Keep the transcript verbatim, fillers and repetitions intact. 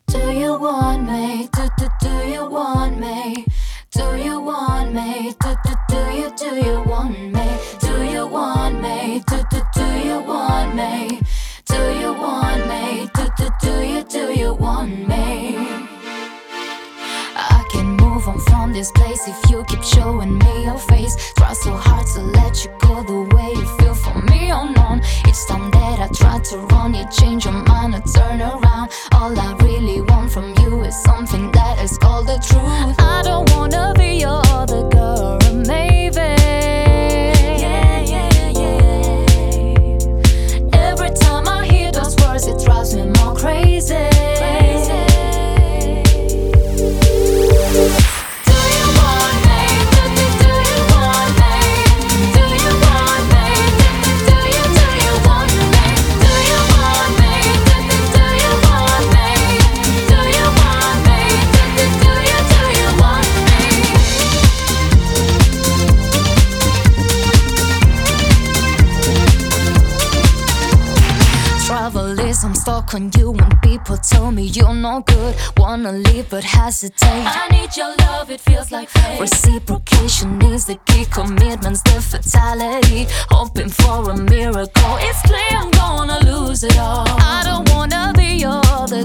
Do you want me? Do, do, do you want me? Do you want me? Do, do, do you, do you want me? Do you want me? Do, do, do you want me? Do you want me? Do, do, do you, do you want me? I can move on from this place if you keep showing me your face. Try so hard to let you go the way you feel for me on on. Each time that I try to run, you change your mind and turn around. All I really want from you is something that is called the truth. I don't wanna be your other girl, or maybe. Yeah, yeah, yeah. Every time I hear those words, it drives me more crazy. Crazy. I'm stuck on you when people tell me you're no good. Wanna leave but hesitate. I need your love, it feels like fate. Reciprocation is the key, commitment's the fatality. Hoping for a miracle, it's clear I'm gonna lose it all. I don't wanna be your other